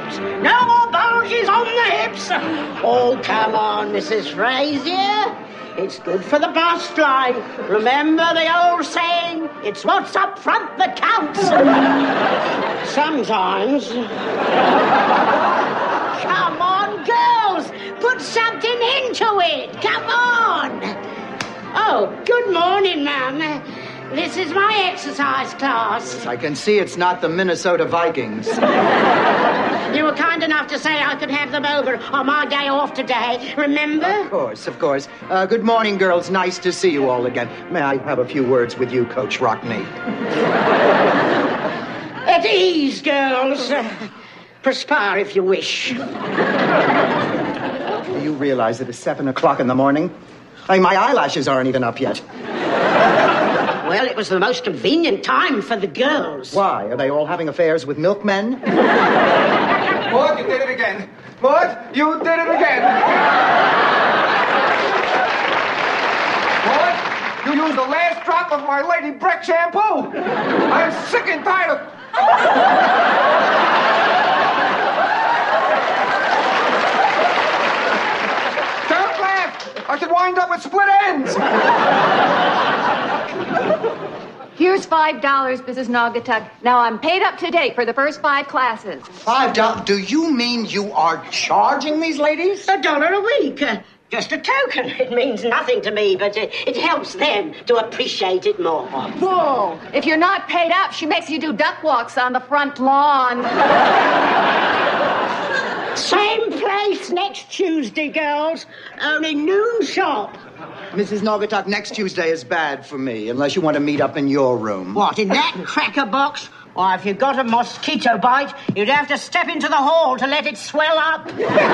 hips. No more bulges on the hips. Oh, come on, Mrs. Frazier. It's good for the bust line. Remember the old saying, it's what's up front that counts. Sometimes. Come on, girls. Put something into it. Come on. Oh, good morning, ma'am. This is my exercise class. I can see it's not the Minnesota Vikings. You were kind enough to say I could have them over on my day off today, remember? Of course. Good morning, girls. Nice to see you all again. May I have a few words with you, Coach Rockney? At ease, girls. Perspire if you wish. Do you realize that it's 7 o'clock in the morning? I mean, my eyelashes aren't even up yet. Well, it was the most convenient time for the girls. Why? Are they all having affairs with milkmen? Maud, you did it again. Maud, you did it again. Maud, you used the last drop of my Lady Breck shampoo. I'm sick and tired of... Don't laugh. I could wind up with split ends. Here's $5, Mrs. Naugatuck. Now I'm paid up to date for the first 5 classes. $5? Do you mean you are charging these ladies? $1 a week. Just a token. It means nothing to me, but it helps them to appreciate it more. Whoa! If you're not paid up, she makes you do duck walks on the front lawn. Same place next Tuesday, girls. Only noon sharp. Mrs. Naugatuck, next Tuesday is bad for me, unless you want to meet up in your room. What, in that cracker box? Why, if you got a mosquito bite, you'd have to step into the hall to let it swell up.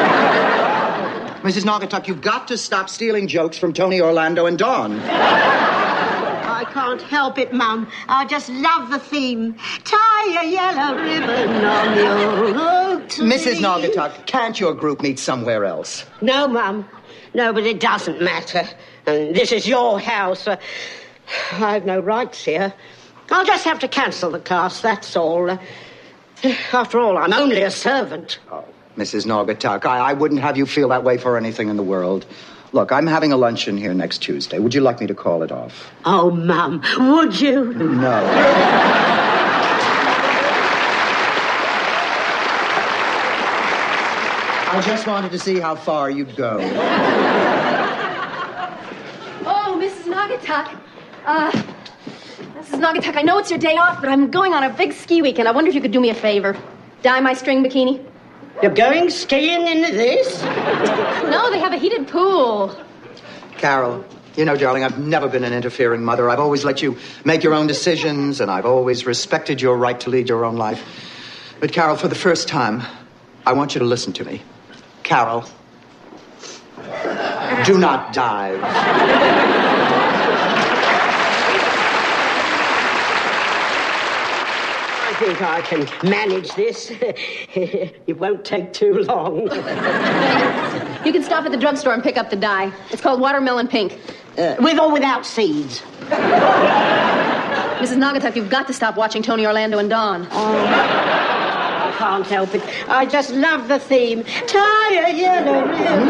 Mrs. Naugatuck, you've got to stop stealing jokes from Tony, Orlando, and Dawn. I can't help it, Mum. I just love the theme. Tie a yellow ribbon on your tree. Mrs. Naugatuck, can't your group meet somewhere else? No, Mum. No, but it doesn't matter. And this is your house. I have no rights here. I'll just have to cancel the class, that's all. After all, I'm only a servant. Oh, Mrs. Naugatuck, I wouldn't have you feel that way for anything in the world. Look, I'm having a luncheon here next Tuesday. Would you like me to call it off? Oh, Mum, would you? No. I just wanted to see how far you'd go. Oh, Mrs. Naugatuck. Mrs. Naugatuck, I know it's your day off, but I'm going on a big ski weekend. I wonder if you could do me a favor. Dye my string bikini. You're going skiing in this? No, they have a heated pool. Carol, you know, darling, I've never been an interfering mother. I've always let you make your own decisions, and I've always respected your right to lead your own life. But, Carol, for the first time, I want you to listen to me. Carol, do not dive. I think I can manage this. It won't take too long. You can stop at the drugstore and pick up the dye. It's called watermelon pink. With or without seeds? Mrs. Naugatuck, you've got to stop watching Tony, Orlando, and Dawn. I can't help it. I just love the theme. Tie a yellow ribbon.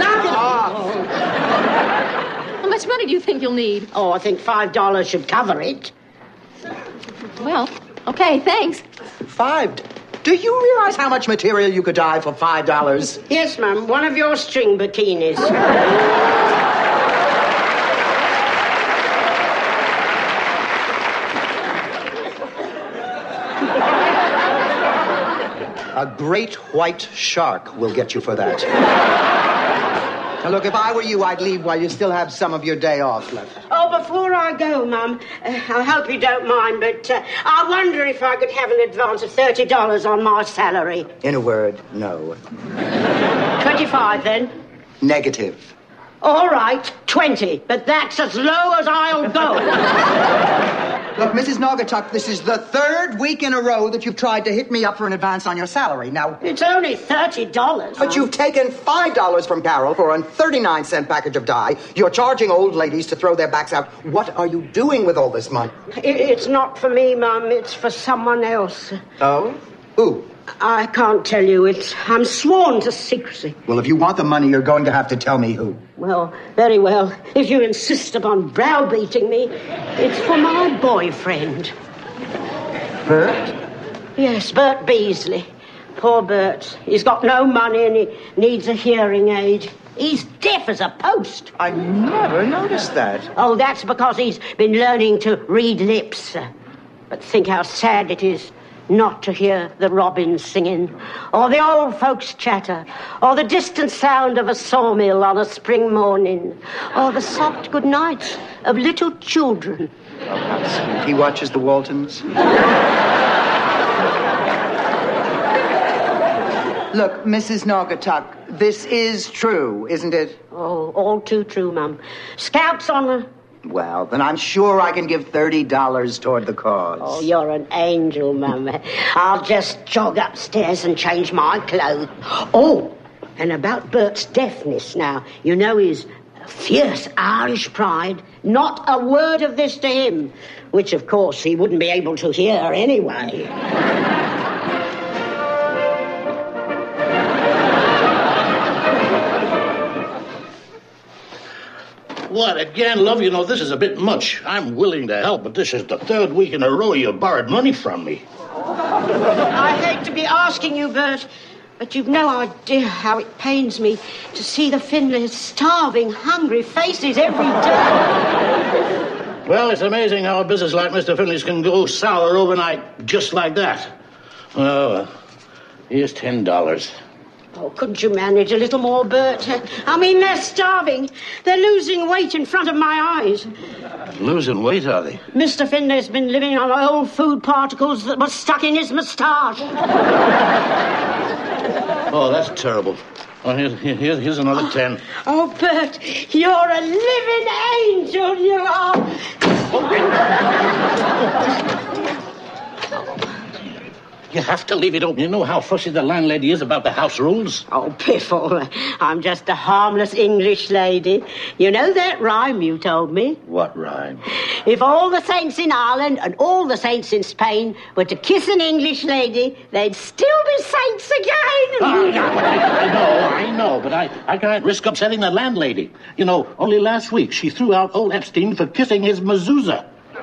How much money do you think you'll need? Oh, I think $5 should cover it. Well, okay, thanks. $5? Do you realize how much material you could dye for $5? Yes, Mum. One of your string bikinis. A great white shark will get you for that. Now, look, if I were you, I'd leave while you still have some of your day off left. Oh, before I go, Mum, I hope you don't mind, but I wonder if I could have an advance of $30 on my salary. In a word, no. 25, then? Negative. All right, 20, but that's as low as I'll go. Look, Mrs. Naugatuck, this is the 3rd week in a row that you've tried to hit me up for an advance on your salary. Now... It's only $30. But you've taken $5 from Carol for a 39-cent package of dye. You're charging old ladies to throw their backs out. What are you doing with all this money? It's not for me, Mum. It's for someone else. Oh? Who? I can't tell you. I'm sworn to secrecy. Well, if you want the money, you're going to have to tell me who. Well, very well. If you insist upon browbeating me, it's for my boyfriend. Bert? Yes, Bert Beasley. Poor Bert. He's got no money and he needs a hearing aid. He's deaf as a post. I never noticed that. Oh, that's because he's been learning to read lips. But think how sad it is not to hear the robins singing, or the old folks chatter, or the distant sound of a sawmill on a spring morning, or the soft good nights of little children. Oh, how sweet. He watches the Waltons. Look, Mrs. Naugatuck, this is true, isn't it? Oh, all too true, Mum. Scout's honour. Well, then I'm sure I can give $30 toward the cause. Oh, you're an angel, Mum. I'll just jog upstairs and change my clothes. Oh, and about Bert's deafness now. You know his fierce Irish pride. Not a word of this to him. Which, of course, he wouldn't be able to hear anyway. What, again, love? You know, this is a bit much. I'm willing to help, but this is the third week in a row you've borrowed money from me. I hate to be asking you, Bert, but you've no idea how it pains me to see the Finleys' starving, hungry faces every day. Well, it's amazing how a business like Mr. Finley's can go sour overnight just like that. Oh, here's $10. Oh, couldn't you manage a little more, Bert? I mean, they're starving. They're losing weight in front of my eyes. Losing weight, are they? Mr. Finlay's been living on old food particles that were stuck in his moustache. Oh, that's terrible. Oh, here's another 10. Oh, Bert, you're a living angel, you are. You have to leave it open. You know how fussy the landlady is about the house rules. Oh, piffle. I'm just a harmless English lady. You know that rhyme you told me? What rhyme? If all the saints in Ireland and all the saints in Spain were to kiss an English lady, they'd still be saints again. I know, but I can't risk upsetting the landlady. You know, only last week she threw out old Epstein for kissing his mezuzah.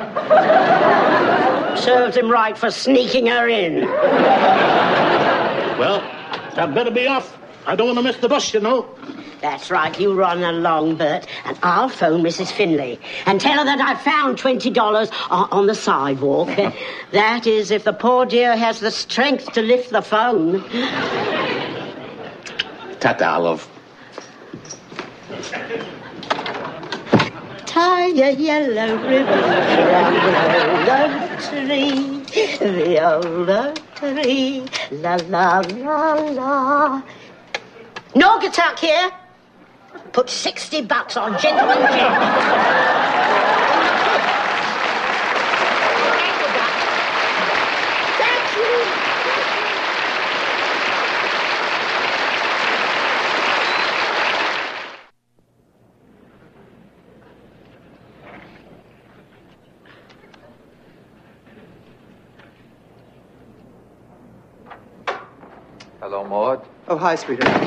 Serves him right for sneaking her in. Well, I'd better be off. I don't want to miss the bus, you know. That's right, you run along, Bert, and I'll phone Mrs. Finley and tell her that I found $20 on the sidewalk. That is, if the poor dear has the strength to lift the phone. Ta-ta, love. Tie a yellow ribbon around the old tree, the old tree, la la la la. Naugatuck here. Put $60 on Gentleman Jack. Thank you. Hello, Maud. Oh, hi, sweetheart.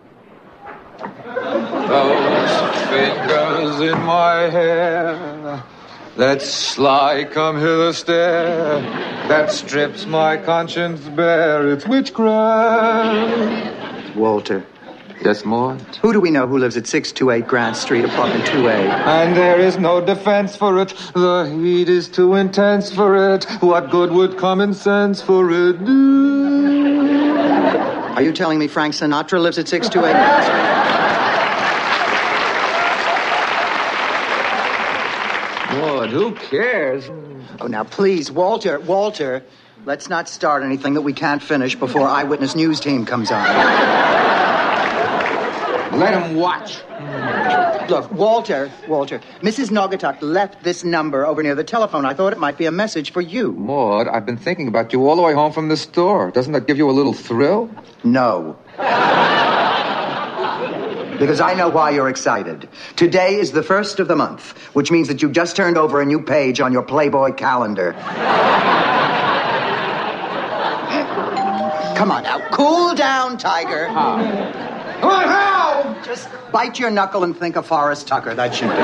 Those fingers in my hair, that sly come hither stare, that strips my conscience bare, it's witchcraft. Walter. Yes, Maud? Who do we know who lives at 628 Grant Street, apartment 2A? And there is no defense for it, the heat is too intense for it, what good would common sense for it do? Are you telling me Frank Sinatra lives at 628 Grant Street? Maud, who cares? Oh, now, please, Walter, let's not start anything that we can't finish before Eyewitness News Team comes on. Let him watch. Look, Walter, Mrs. Naugatuck left this number over near the telephone. I thought it might be a message for you. Maud, I've been thinking about you all the way home from the store. Doesn't that give you a little thrill? No. Because I know why you're excited. Today is the first of the month, which means that you just turned over a new page on your Playboy calendar. Come on now. Cool down, Tiger. Come on, Hal! Just bite your knuckle and think of Forrest Tucker. That should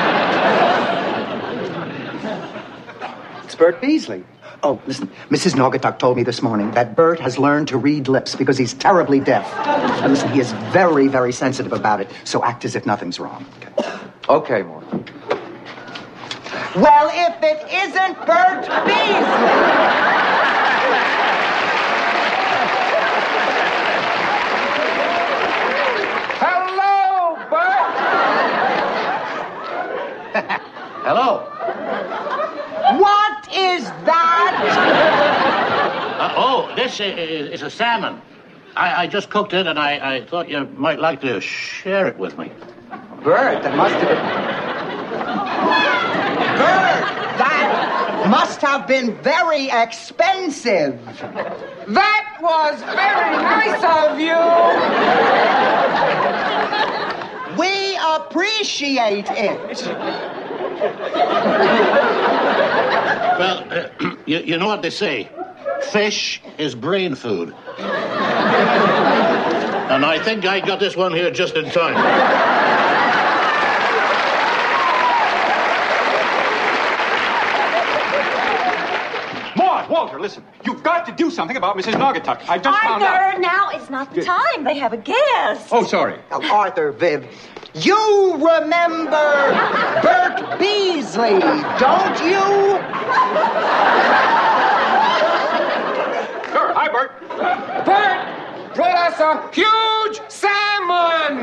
do. It's Bert Beasley. Oh, listen, Mrs. Naugatuck told me this morning that Bert has learned to read lips because he's terribly deaf. And listen, he is very, very sensitive about it, so act as if nothing's wrong. Okay, Mort. Well, if it isn't Bert Beasley! Hello, Bert! Hello. What is that? This is a salmon. I just cooked it, and I thought you might like to share it with me. Bert, that must have been... Bert, that must have been very expensive. That was very nice of you! We appreciate it. Well, you know what they say. Fish is brain food. And I think I got this one here just in time. Maud, Walter, listen. You've got to do something about Mrs. Naugatuck. I just found out. Arthur, now is not the time. They have a guest. Oh, sorry. Now, Arthur, Viv, you remember Bert Beasley, don't you? Sure. Hi, Bert. Bert brought us a huge salmon!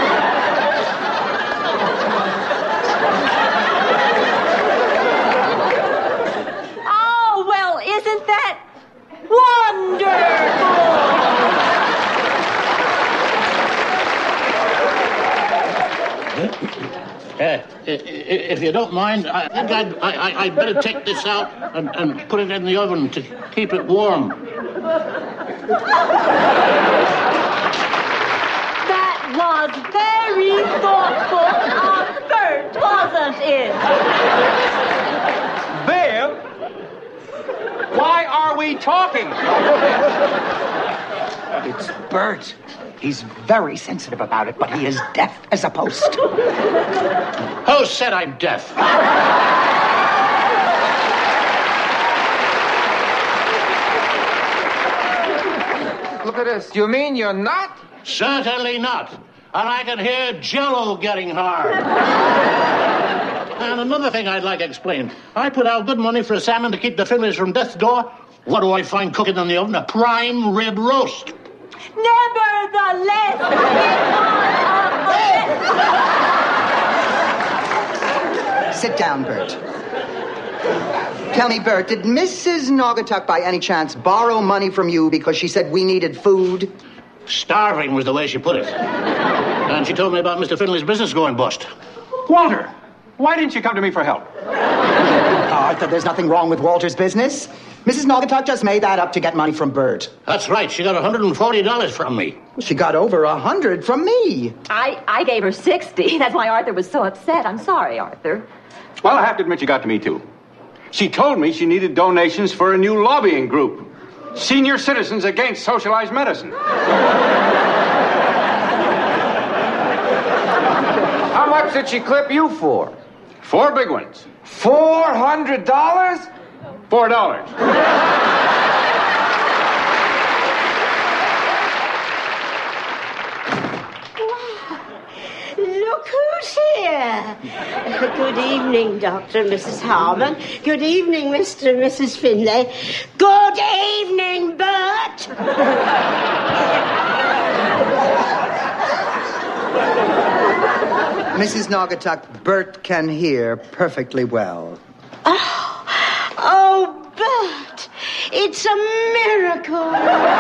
Oh, well, isn't that wonderful? If you don't mind, I think I'd better take this out and put it in the oven to keep it warm. That was very thoughtful of Bert, wasn't it? Viv, why are we talking? It's Bert. He's very sensitive about it, but he is deaf as a post. Who said I'm deaf? Look at this. You mean you're not? Certainly not. And I can hear Jell-O getting hard. And another thing I'd like explained. I put out good money for a salmon to keep the Finleys from death's door. What do I find cooking in the oven? A prime rib roast. Nevertheless, it was Sit down, Bert. Tell me, Bert, did Mrs. Naugatuck by any chance borrow money from you because she said we needed food? Starving was the way she put it. And she told me about Mr. Finley's business going bust. Walter, why didn't you come to me for help? Arthur, there's nothing wrong with Walter's business. Mrs. Naugatuck just made that up to get money from Bert. That's right. She got $140 from me. She got over 100 from me. I gave her 60. That's why Arthur was so upset. I'm sorry, Arthur. Well, I have to admit you got to me, too. She told me she needed donations for a new lobbying group. Senior Citizens Against Socialized Medicine. How much did she clip you for? 4 big ones. $400? $4. Look who's here. Good evening, Dr. and Mrs. Harmon. Good evening, Mr. and Mrs. Finlay. Good evening, Bert. Mrs. Naugatuck, Bert can hear perfectly well. Oh, Bert, it's a miracle.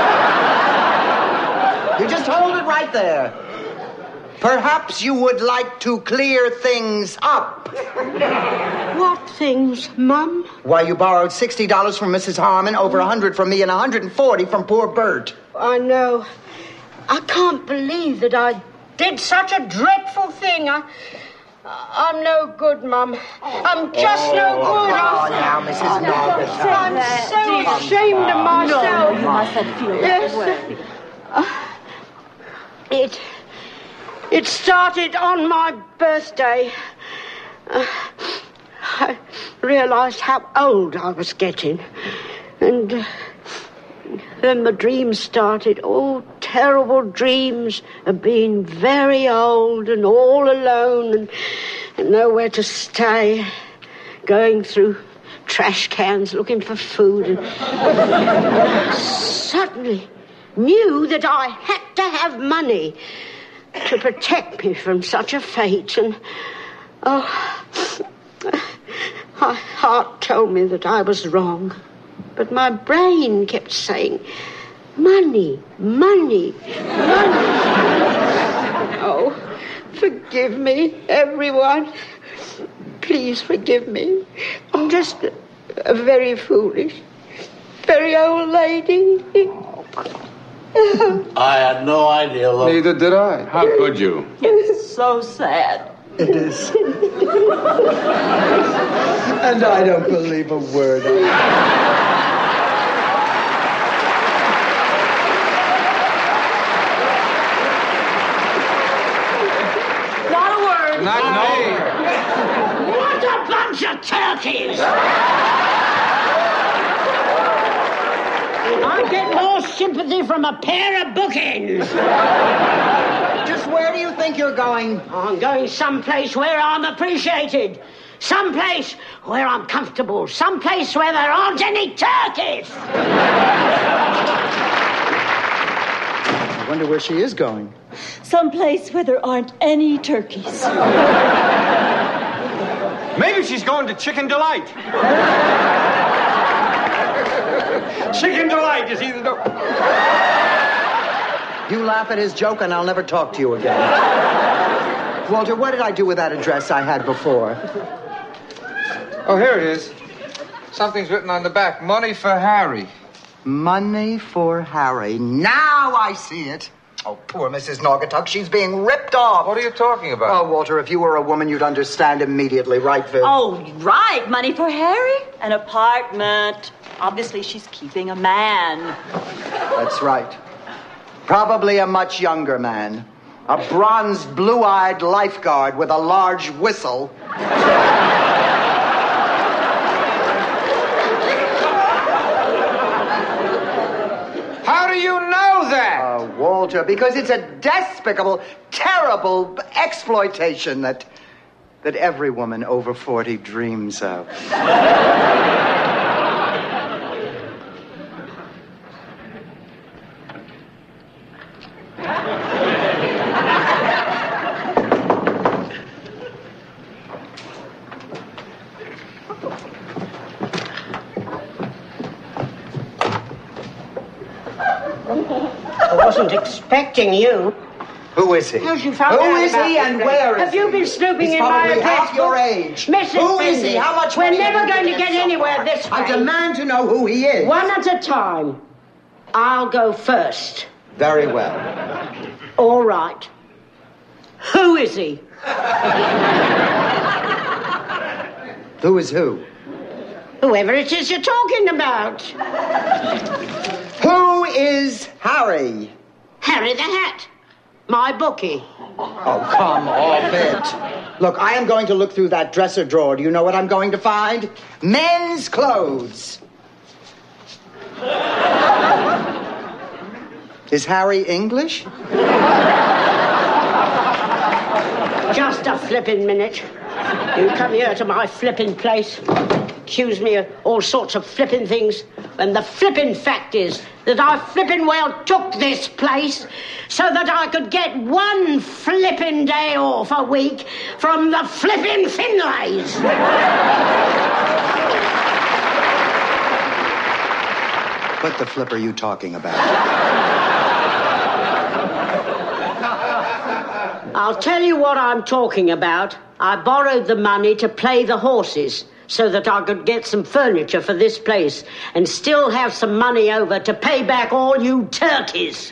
You just hold it right there. Perhaps you would like to clear things up. What things, Mum? Why, you borrowed $60 from Mrs. Harmon, over 100 from me, and 140 from poor Bert. I know. I can't believe that I did such a dreadful thing. I'm no good, Mum. I'm just no good. Oh, now, Mrs. Noggett. I'm so ashamed of myself. No, you mustn't feel that way. It started on my birthday. I realized how old I was getting. And then the dreams started. Oh, terrible dreams of being very old and all alone and nowhere to stay. Going through trash cans looking for food. And suddenly knew that I had to have money to protect me from such a fate. And, my heart told me that I was wrong. But my brain kept saying, money, money, money. Oh, forgive me, everyone. Please forgive me. I'm just a very foolish, very old lady. I had no idea, look. Neither did I. How could you? It's so sad. It is. And I don't believe a word of it. Not me. What a bunch of turkeys! I get more sympathy from a pair of bookends. Just where do you think you're going? I'm going someplace where I'm appreciated. Someplace where I'm comfortable. Someplace where there aren't any turkeys. I wonder where she is going. Someplace where there aren't any turkeys. Maybe she's going to Chicken Delight. Chicken Delight, you see the door. You laugh at his joke and I'll never talk to you again. Walter, what did I do with that address I had before? Oh, here it is. Something's written on the back. Money for Harry. Money for Harry. Now I see it. Oh, poor Mrs. Naugatuck. She's being ripped off. What are you talking about? Oh, Walter, if you were a woman, you'd understand immediately, right, Viv? Oh, right. Money for Harry? An apartment. Obviously, she's keeping a man. That's right. Probably a much younger man. A bronzed, blue-eyed lifeguard with a large whistle. How do you know that? Walter, because it's a despicable, terrible exploitation that every woman over 40 dreams of. I wasn't expecting you. Who is he? How'd you find Who out is about he the and address? where is Have you he? been snooping He's in my probably address half your book? age. Mrs. Who is Bendy, he? How much we're money never have you going to given get so anywhere far? this way. I demand to know who he is. One at a time. I'll go first. Very well. All right. Who is he? Who is who? Whoever it is you're talking about. Who is Harry? Harry the Hat. My bookie. Oh, come off it. Look, I am going to look through that dresser drawer. Do you know what I'm going to find? Men's clothes. Is Harry English? Just a flippin' minute. You come here to my flippin' place, accuse me of all sorts of flippin' things, and the flippin' fact is that I flippin' well took this place so that I could get one flippin' day off a week from the flippin' Finlays. What the flip are you talking about? I'll tell you what I'm talking about. I borrowed the money to play the horses so that I could get some furniture for this place and still have some money over to pay back all you turkeys.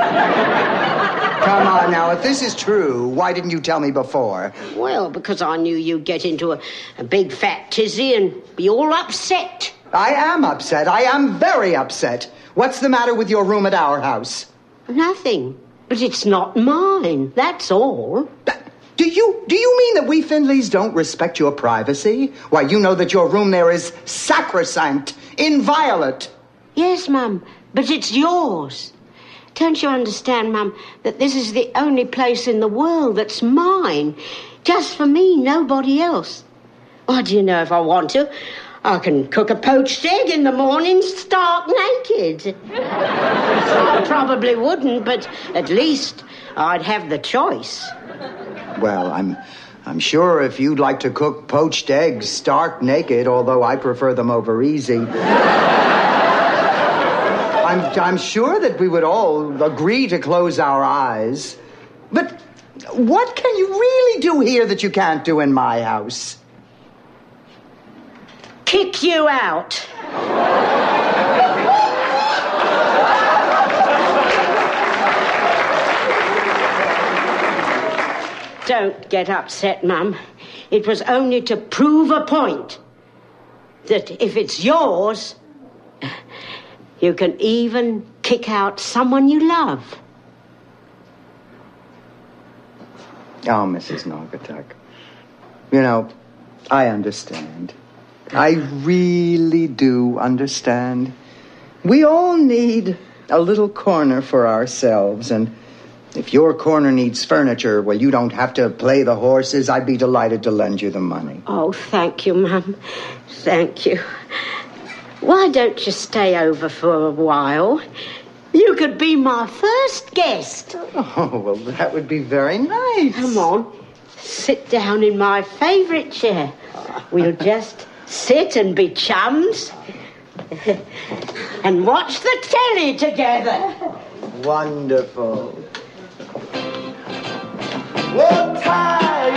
Come on now, if this is true, why didn't you tell me before? Well, because I knew you'd get into a big fat tizzy and be all upset. I am upset. I am very upset. What's the matter with your room at our house? Nothing. But it's not mine, that's all. Do you mean that we Findleys don't respect your privacy? Why, you know that your room there is sacrosanct, inviolate. Yes, Mum, but it's yours. Don't you understand, Mum, that this is the only place in the world that's mine? Just for me, nobody else. Why, do you know, if I want to, I can cook a poached egg in the morning stark naked. I probably wouldn't, but at least I'd have the choice. Well, I'm sure if you'd like to cook poached eggs stark naked, although I prefer them over easy, I'm sure that we would all agree to close our eyes. But what can you really do here that you can't do in my house? Kick you out. Don't get upset, Mum. It was only to prove a point. That if it's yours, you can even kick out someone you love. Oh, Mrs. Naugatuck. You know, I understand. I really do understand. We all need a little corner for ourselves, and if your corner needs furniture, well, you don't have to play the horses. I'd be delighted to lend you the money. Oh, thank you, Mum. Thank you. Why don't you stay over for a while? You could be my first guest. Oh, well, that would be very nice. Come on. Sit down in my favourite chair. We'll just sit and be chums and watch the telly together. Wonderful. What time?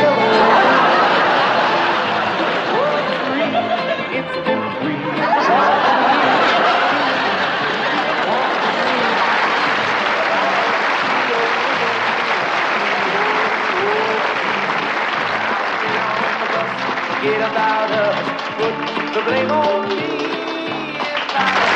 Forget about us, put the blame on me.